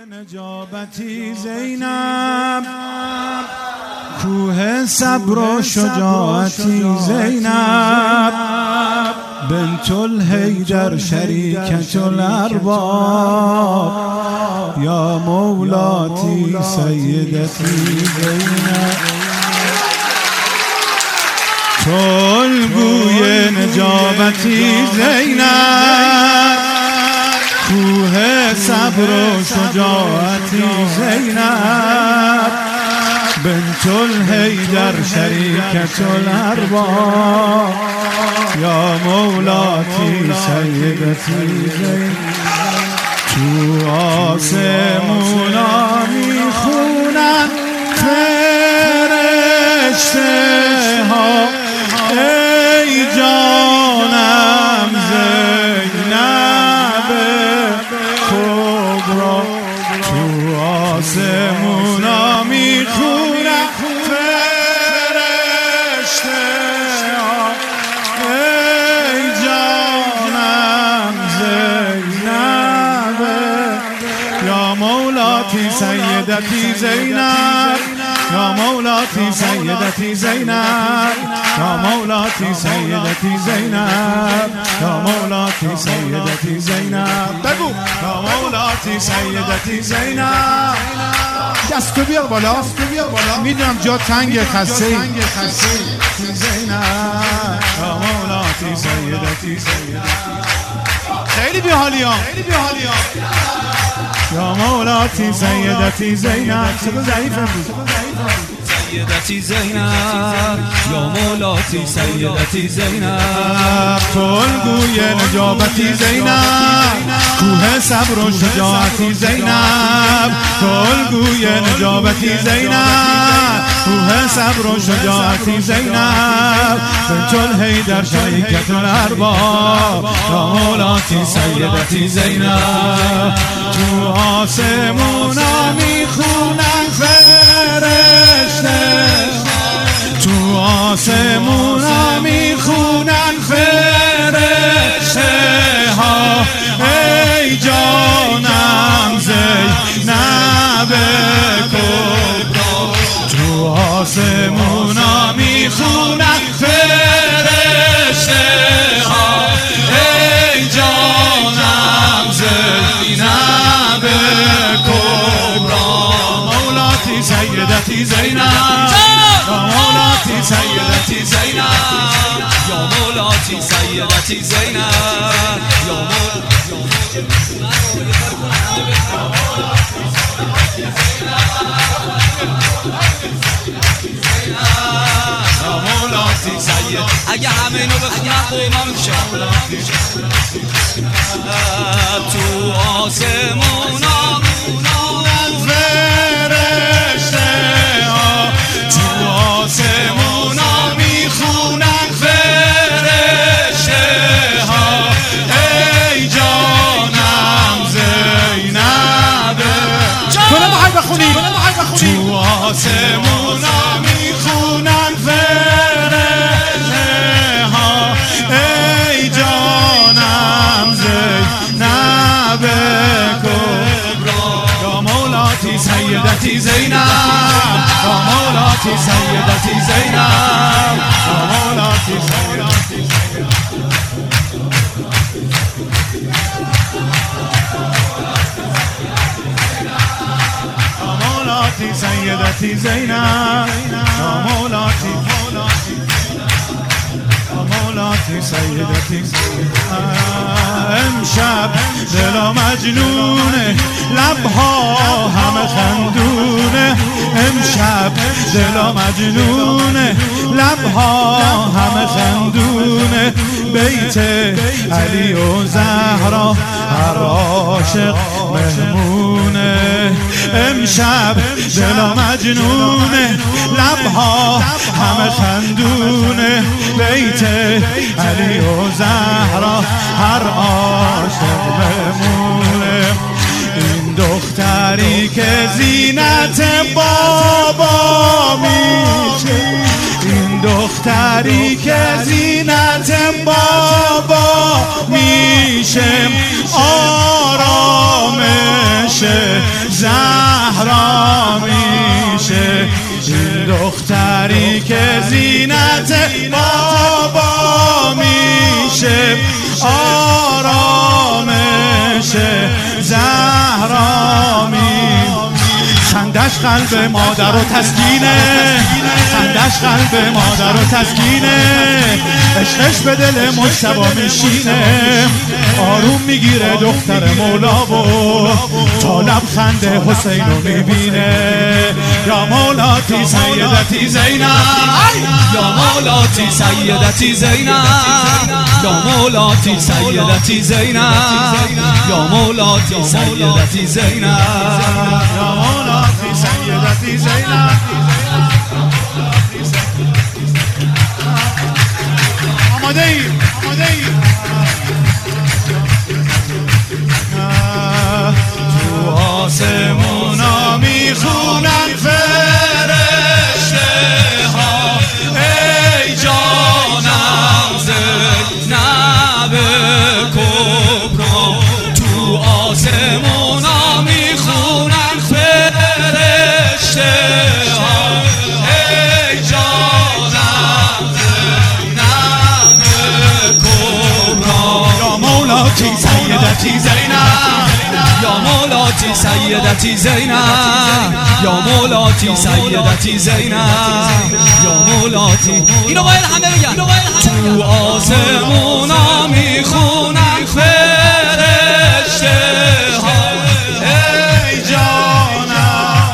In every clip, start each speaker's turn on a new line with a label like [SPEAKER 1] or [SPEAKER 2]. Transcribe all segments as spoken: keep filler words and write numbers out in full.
[SPEAKER 1] نجابتی زینب، کوه صبر و شجاعتی زینب، بنت الحیدر شریکة الارباب، یا مولاتی سیدتی زینب. تو الگوی نجابتی زینب، کوه صبر و شجاعتی زینب، بنت الحیدر شریکة الارباب، یا مولاتی سیدتی زینب. تو آسمونا میخونن فرشته ها، ای جانم زینب کبرا. تو آسمونا میخونن فرشته ها، ای جانم زینب، یا مولاتی سیدتی زینب، یا مولاتی سیدتی زینب، یا مولاتی سیدتی زینب، یا مولاتی سیدتی زینب. بگو یا مولاتی سیدتی زینب. دستو بیار بالا، میدونم جا تنگ خسته زینب، یا مولاتی سیدتی زینب. خیلی بیحالی ها، یا مولاتی سیدتی زینب. چقدر ضعیف امروز.
[SPEAKER 2] سیدتی زینب، یا مولاتی سیدتی زینب.
[SPEAKER 1] تو الگوی نجابتی زینب، کوه صبر و شجاعتی زینب. تو الگوی نجابتی زینب، کوه صبر و شجاعتی زینب، بنت الحیدر شریکة الارباب، یا مولاتی سیدتی زینب. تو آسمونا میخونن فرشته، تو آسمونا میخونن فرشته ها، ای جانم زینب کبرا. تو آسمونا میخونن فرشته ها، ای جانم زینب کبرا. مولاتی سیدتی زینب، یا مولاتی سیدتی زینب،
[SPEAKER 2] یا مولاتی سیدتی زینب، یا مولاتی سید. اگه همه اینو بخونن قوما میشه. تو آسمونا
[SPEAKER 1] فرشته ها، تو آسمونا میخونن فرشته ها، ای جانم زینب. تو نمیخوای بخونی؟ تو آسمونا میخونن فرشته ها، ای جانم زینب کبرا. یا مولاتی سیدتی زینب، یا مولاتی سیدتی زینب، یا مولاتی سیدتی زینب. یا مولاتی سیدتی زینب، یا مولاتی مولاتی سیدتی زینب. امشب دل مجنونه، لبها همه خندونه. امشب دل مجنونه، لبها همه خندونه. بیت علی و زهرا هر عاشق مهمونه. امشب دل مجنونه، لبها همه خندونه. بیت علی و زهرا هر عاشق مهمونه. این دختری که زینت بابا میشه، این دختری که زینت بابا میشه، آرامش زهرا میشه، این دختری که زینت بابا میشه، آرامش زهرا میشه. خندش قلب مادر و تسکینه، خندش قلب مادر و تسکینه، عشقش به دل مجتبی میشینه، آروم میگیره دختر مولا و تا لب خنده حسین رو میبینه. یا مولاتی سیدتی زینب،
[SPEAKER 2] یا مولاتی سیدتی زینب، یا مولاتی سیدتی زینب، یا مولاتی سیدتی زینب،
[SPEAKER 1] یا مولاتی سیدتی زینب. آماده ای آماده ای تو آسمونا میخونن فرشته ها،
[SPEAKER 2] ای جانم زینب کبرا، تو آسمونا میخونن فرشته ها، ای جانم زینب کبرا.
[SPEAKER 1] یا مولاتی سیدتی زینب،
[SPEAKER 2] یا مولاتی سیدتی زینب، یا مولاتی سیدتی زینب، یا مولاتی. اینو باید همه بگن. تو آسمونا میخونن فرشته ها،
[SPEAKER 1] ای جانم.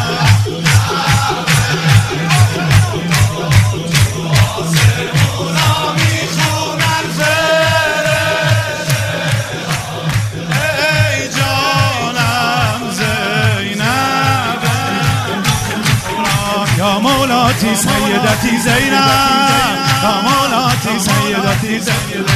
[SPEAKER 1] تو آسمونا میخونن فرشته ها، ای جانم زینب. یا مولاتی سیدتی زینب، یا مولاتی سیدتی زینب.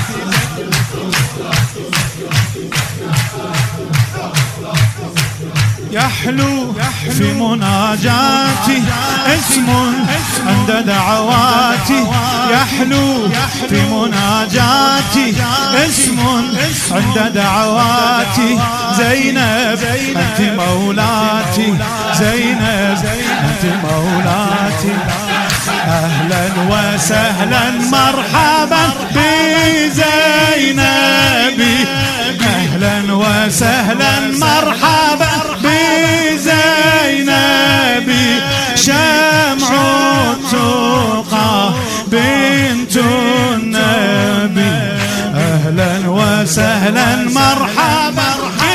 [SPEAKER 1] يحلو في مناجاتي اسم عند دعواتي، يحلو في مناجاتي اسم عند دعواتي. زينب أنت مولاتي، زينب أنت مولاتي. أهلا وسهلا مرحبا بزينبي، أهلا وسهلا مرحبا بزينبي. شمع التقى بنت النبي، أهلا وسهلا مرحبا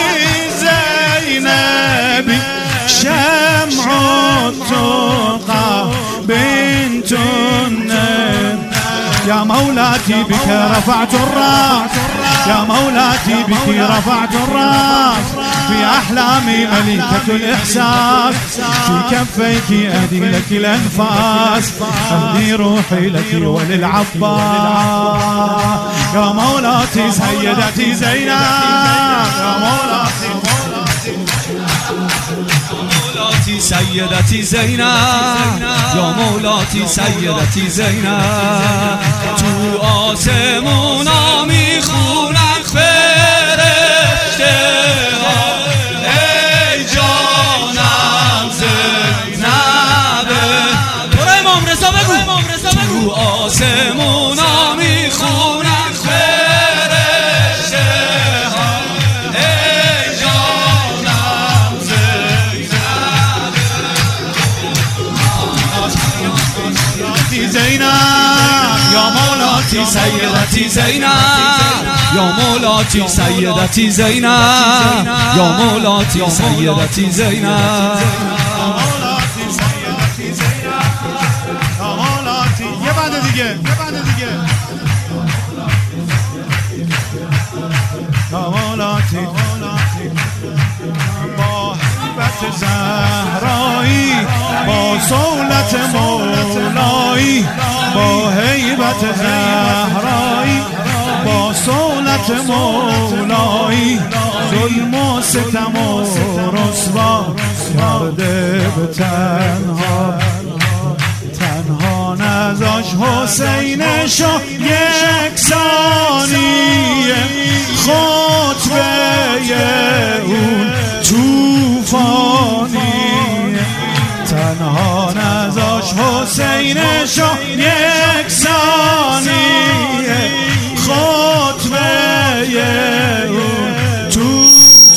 [SPEAKER 1] بزينبي. شمع التقى بنت النبي. يا مولاتي بك رفعت الراس، يا مولاتي بك رفعت الراس. في أحلامي ملكة الإحساس، في كفيك أهدي لك الأنفاس، أهدي روحي لك وللعباس. يا مولاتي سيدتي زينب، يا مولاتي
[SPEAKER 2] مولاتی سیدتی زینب، یا مولاتی سیدتی زینب. تو آسمونا میخونن فرشته ها، ای جانم زینب. برو امام رضا بگو. تو آسمونا میخونن فرشته ها، ای جانم
[SPEAKER 1] زینب. یا مولاتی
[SPEAKER 2] سیدتی زینب، یا مولاتی سیدتی زینب، یا مولاتی سیدتی زینب.
[SPEAKER 1] یه بنده دیگه، یه بنده دیگه. یا مولاتی با حیبت زهرایی، با صولت مولایی، با حیبت زهرایی، با صولت مولایی. ظلم و ستم و رسوا کرده به تنها، تنها نذاش حسینشو یک ثانیه. خطبه اون توفان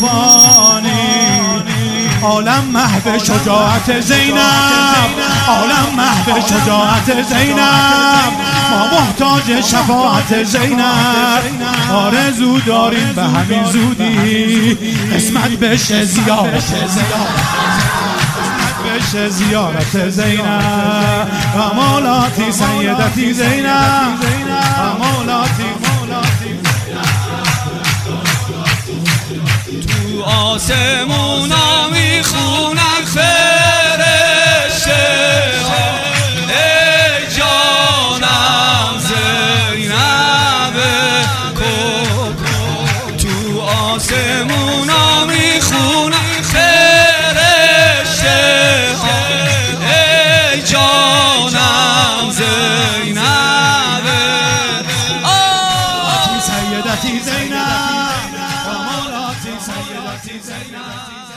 [SPEAKER 1] قربانی عالم محو شجاعت زینب عالم محو شجاعت زینب ما محتاج شفاعت زینب آرزو داریم به همین زودی قسمت بشه زیارت بشه زیارت زینب و مولاتی سیدتی زینب و مولاتی
[SPEAKER 2] تو آسمونا میخونن فرشته ها ای جانم زینب کو تو آسمونا میخونن فرشته ها ای جانم زینب
[SPEAKER 1] سیدتی زینب سیدتی زینب